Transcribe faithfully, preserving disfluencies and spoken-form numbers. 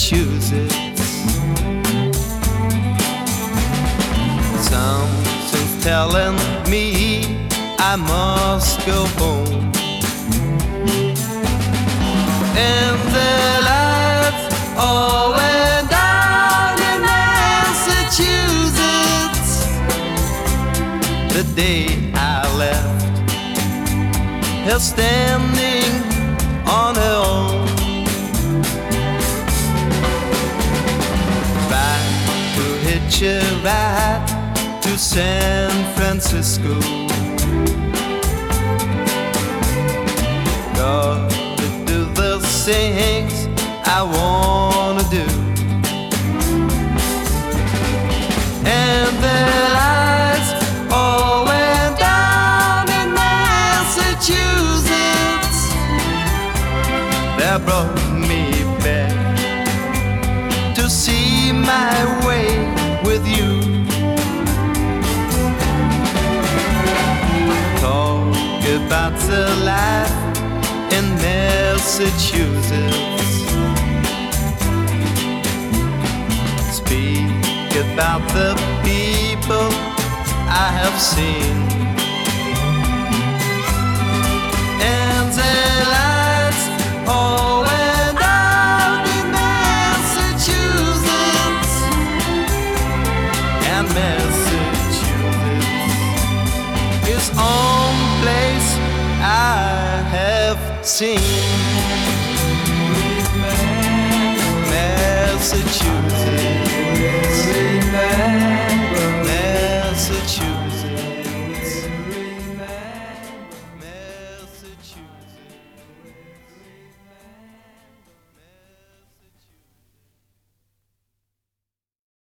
Massachusetts. Something's telling me I must go home. And the lights all went down in Massachusetts the day I left her standing on her own. Tried to hitch a ride to San Francisco. Gotta do the things I wanna do. And the lights all went down in Massachusetts. That brought me back to see my way with you. Talk about the life in Massachusetts. Speak about the people I have seen. And the lights all went down in Massachusetts. And Massachusetts is only place I have seen. Massachusetts.